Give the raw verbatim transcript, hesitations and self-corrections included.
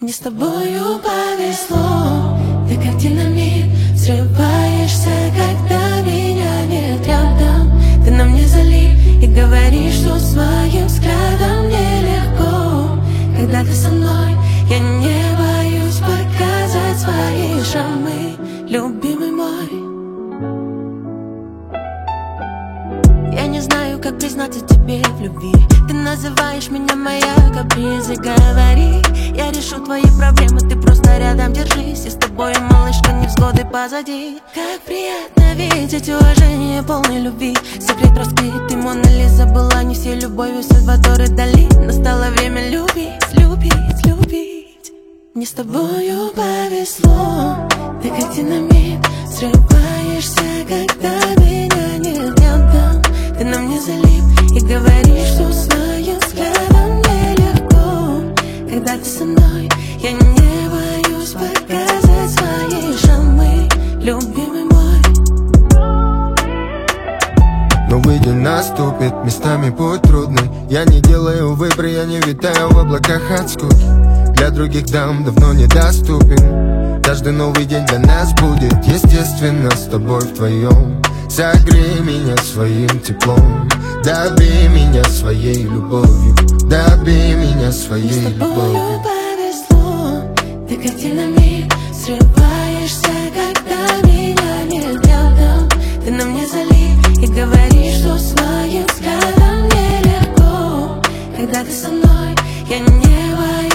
Мне с тобою повезло. Ты как динамит, взрываешься, когда меня нет рядом. Ты на мне залип и говоришь, что своим взглядом нелегко. Когда ты со мной, я не боюсь показать свои шрамы, любимый мой. Я не знаю, как признаться тебе в любви. Ты называешь меня моя каприза. Говори, я решу твои проблемы, ты просто рядом держись. И с тобой, малышка, невзгоды позади. Как приятно видеть уважение полной любви. Секрет раскрыт, ты Мона Лиза была не всей любовью Сальвадора Дали. Настало время любить, любить, любить. Мне с тобою повезло. Ты как динамит, взрываешься, когда меня нет рядом. Ты на мне залип и говоришь, что своим взглядом нелегко. Когда ты со мной, я не боюсь показать свои шрамы, любимый мой. Новый день наступит, местами путь трудный. Я не делаю выбор, я не витаю в облаках от скуки. Для других дам давно недоступен. Каждый новый день для нас будет, естественно, с тобой вдвоем. Согрей меня своим теплом, добей меня своей любовью, добей меня своей любовью. Мне с тобою повезло. Ты как динамит, взрываешься, когда меня нет рядом. Ты на мне залип и говоришь, что своим взглядом нелегко. Когда ты со мной, я не боюсь